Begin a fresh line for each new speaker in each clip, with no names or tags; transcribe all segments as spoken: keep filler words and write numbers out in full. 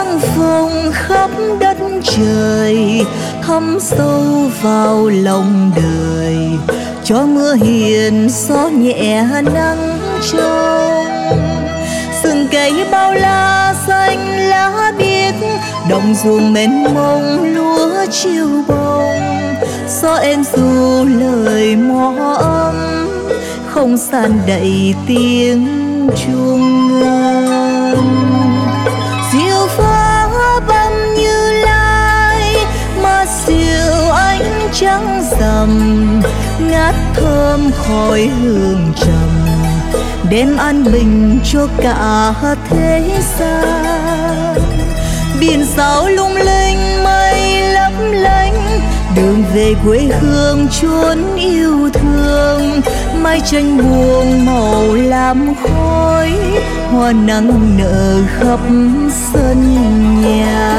vang vọng khắp đất trời, thấm sâu vào lòng đời, cho mưa hiền gió nhẹ nắng trong. Rừng cây bao la xanh lá biếc, đồng ruộng mênh mông lúa chiều bông. Gió êm ru lời mõ ấm, không gian đầy tiếng chuông ngân. Diều phá băng Như Lai, mà diều ánh trắng rằm, ngát thơm khói hương trầm, đem an bình cho cả thế gian. Biển sao lung linh mây lấp lánh, đường về quê hương chốn yêu thương. Mái tranh buông màu lam khói, hoa nắng nở khắp sân nhà.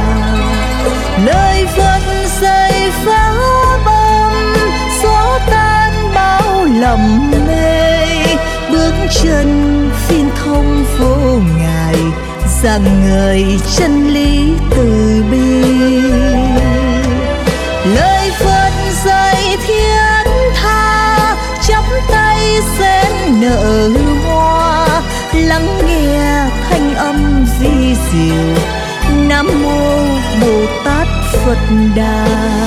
Lời Phật dạy phá băng, gió tan bao lầm mê. Bước chân phiên thông phố Ngài, rằng người chân lý từ bi. Lời Phật dạy thiết tha, chắp tay xen nở hoa, lắng nghe thanh âm vi diệu. Nam mô Bồ Tát Phật Đà.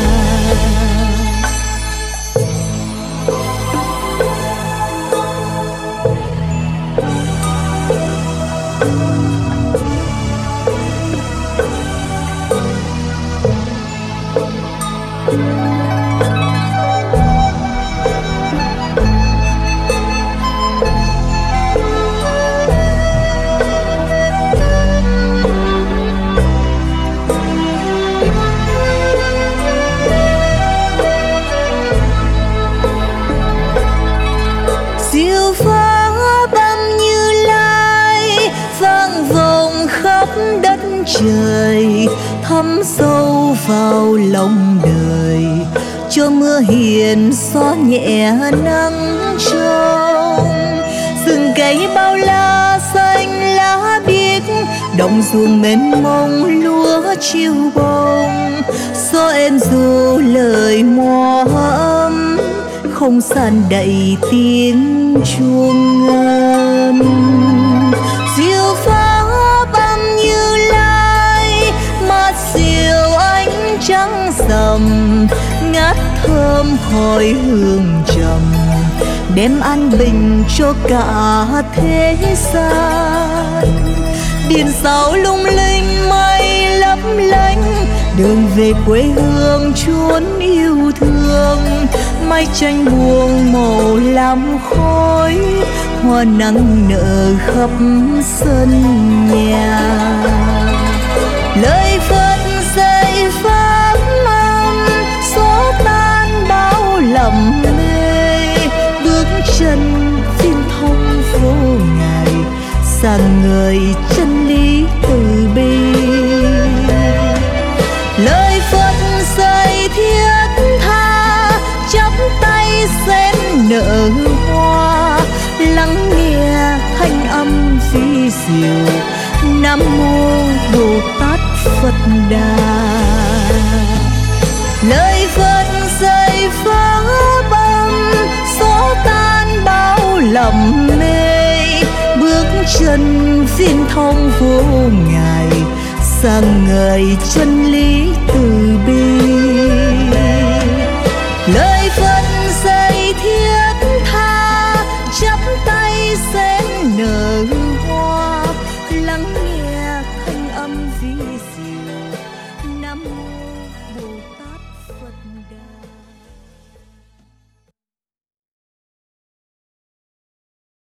Trời thấm sâu vào lòng đời, cho mưa hiền gió nhẹ nắng trong. Rừng cây bao la xanh lá biếc, đồng ruộng mênh mông lúa chiều bông. Gió êm ru lời mõ ấm, không gian đầy tiếng chuông ngân. Diều phá diều ánh trắng rằm, ngát thơm khói hương trầm, đem an bình cho cả thế gian. Biển sao lung linh mây lấp lánh, đường về quê hương chốn yêu thương. Mái tranh buông màu lam khói, hoa nắng nở khắp sân nhà. Lời Phật dạy pháp âm, gió tan bao lầm mê. Bước chân phiên thông phố Ngài, rằng người chân lý từ bi. Lời Phật dạy thiết tha, chắp tay xen nở hoa, lắng nghe thanh âm vi diệu. Nam mô Bồ Tát Phật Đà. Lời Phật dạy phá băng, gió tan bao lầm mê. Bước chân phiên thông phố Ngài, rằng người chân lý từ bi. Lời Phật dạy thiết tha, chắp tay xen nở hoa, lắng nghe thanh âm vi diệu.